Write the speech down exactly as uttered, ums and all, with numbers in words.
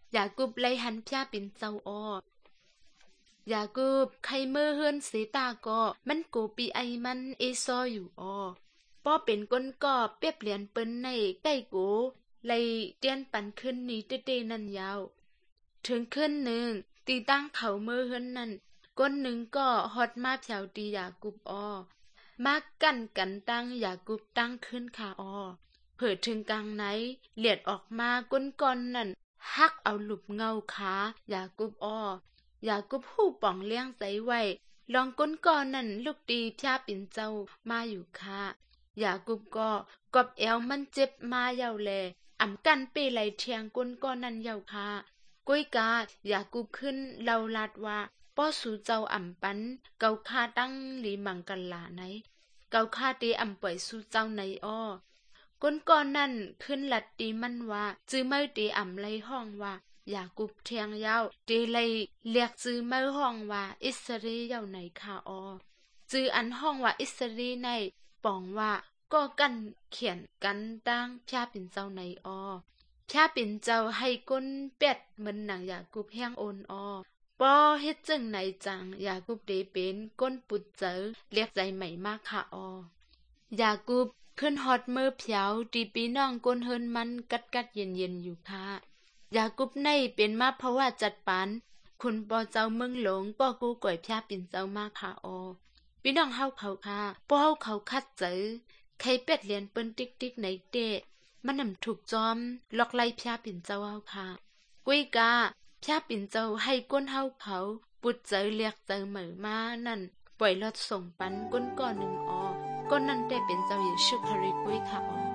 ยากุบไลหันพยาปิ่นเจ้าออยากุบใครเมื่อเฮือนเสตาก็มันโกปีไอมันเอซออยู่ออป้อเป็นก้นก่อเปียบเหรียญเปิ้นในใกล้โกไลเตียนปันขึ้นนี้เต้ๆนั่นยาวถึงขึ้นหนึ่งตีตั้งเขาเมื่อเฮือนนั่นก้นหนึ่งก็ฮอดมาแผวตียากุบออมากันกันตั้งยากุบตั้งขึ้นค่ะออเผิดถึงกลางไหนเลียดออกมาก้นก่อนนั่นฮักเอาหลุบเงาขายากุบออยากุบหู้ป่องเลี้ยงใสไว้ลองก้นก่อนนั่นลูกตีพยาปิ่นเจ้ามาอยู่ค่ะยากุบก็กอบแอวมันเจ็บมาเย่าแลอ่ำกันเปไหลเทียงก้นก่อนนั่นเย่าค่ะก้อยกายากุบขึ้นเล่าลาดว่าป้อสู่เจ้าอ่ำปันเกาคาตั้งหลีมังกันหลาไหนเกาคาเตอ่ำปล่อยสู่เจ้าในอ้อก้นก่อนนั่นขึ้นหลัดตีมันว่าจื้อเมื่อตีอ่ำไลห้องว่ายากุบเทียงยาวเตเลยเรียกจื้อเมื่อห้องว่าอิสรีเย่าไหนค่ะออจื้ออันห้องว่าอิสรีในปองว่าก็กันเขียนกันตั้งพยาปิ่นเจ้าในออพยาปิ่นเจ้าให้ก้นเป็ดเหมือนหนังยากุบแห้งโอนออปอเฮ็ดจึงไหนจังยากุบเดเป็นก้นปุดเจอเรียกใจใหม่มากค่ะออยากุบขึ้นฮอดมือเพียวตีปีน้องก้นเฮินมันกัดกัดเย็นเย็นอยู่ค่ะยากุบในเป็นมาเพราะว่าจัดปานคุณปอเจ้าเมืองหลงปอกูก่อยพยาปิ่นเจ้ามากค่ะออพี่น้องเฮาเขาค่ะปอเฮาเขาคัดเจอใครเป็ดเรียนเปิ้นติ๊กติ๊กไหนเตะมันนำถูกจอมล็อกไล่พยาปิ่นเจ้าเฮาค่ะกุ้ยกาพยาปิ่นเจ้าให้ก้นเฮาเขาปุดเจอเรียกเจอเหมือมานั่นปล่อยลอดส่งปันก้นก่อนหนึ่งออก้นนั่นได้เป็นเจ้าเยซูคริสต์กุ้ยค่ะออ